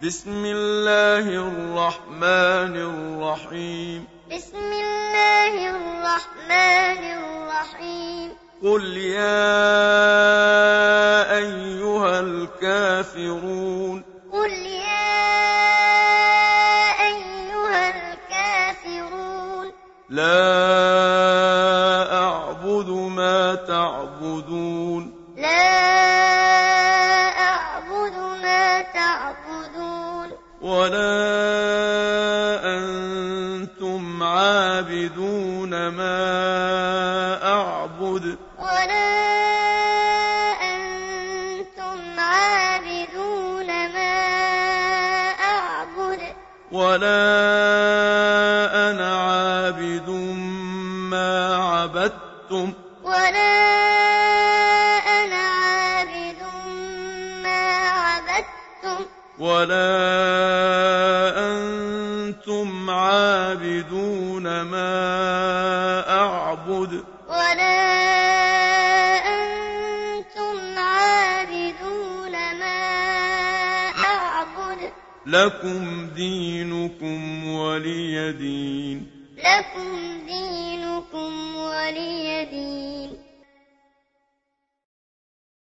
بسم الله الرحمن الرحيم. بسم الله الرحمن الرحيم. قل يا أيها الكافرون. قل يا أيها الكافرون. لا أعبد ما تعبدون. لا أعبد ما تعبدون. ولا أنتم عابدون ما أعبد. ولا أنتم عابدون ما أعبد. ولا أنا عابد ما عبدتم. ولا أنا عابد ما عبدتم. ولا أنتم عابدون ما أعبد. ولا أنتم عابدون ما أعبد. لكم دينكم ولي دين. لكم دينكم ولي دين.